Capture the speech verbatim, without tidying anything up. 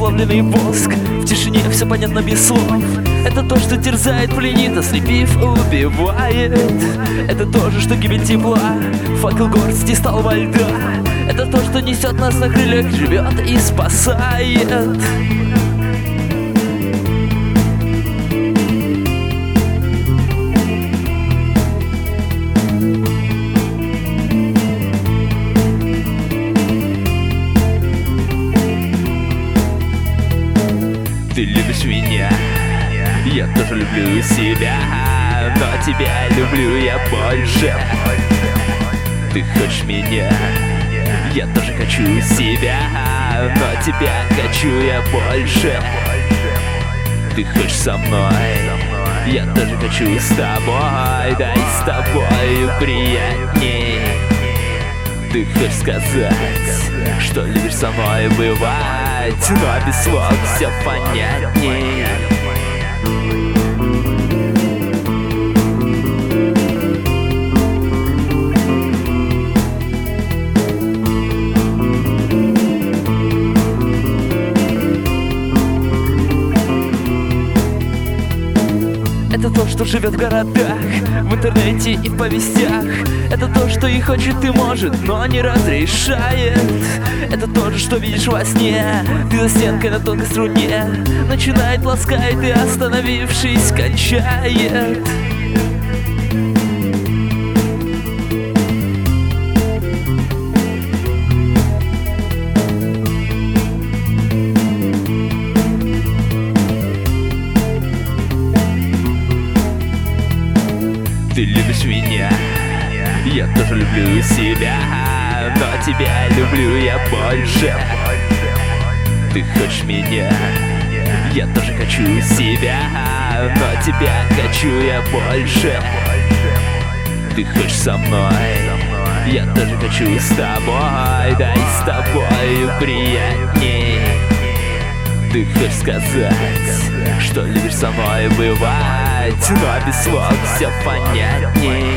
расплавленный воск. В тишине все понятно без слов. Это то, что терзает, пленит, ослепив, убивает. Это то же, что гибель тепла, факел горсти стал во льда. Это то, что несет нас на крыльях, живет и спасает. Ты любишь меня, я тоже люблю себя, но тебя люблю я больше. Ты хочешь меня, я тоже хочу себя, но тебя хочу я больше. Ты хочешь со мной, я тоже хочу с тобой, да и с тобой приятней. Ты хочешь сказать, что любишь со мной бывать, но без слов все понятней. Это то, что живет в городах, в интернете и в повестях. Это то, что и хочет, и может, но не разрешает. Это то же, что видишь во сне. Ты за стенкой на тонкой струне. Начинает, ласкает и, остановившись, кончает. Ты любишь меня, я тоже люблю себя, но тебя люблю я больше. Ты хочешь меня, я тоже хочу себя, но тебя хочу я больше. Ты хочешь со мной, я тоже хочу с тобой, да и с тобой приятней. Ты хочешь сказать, что любишь со мной бывать, но без слов все понятней.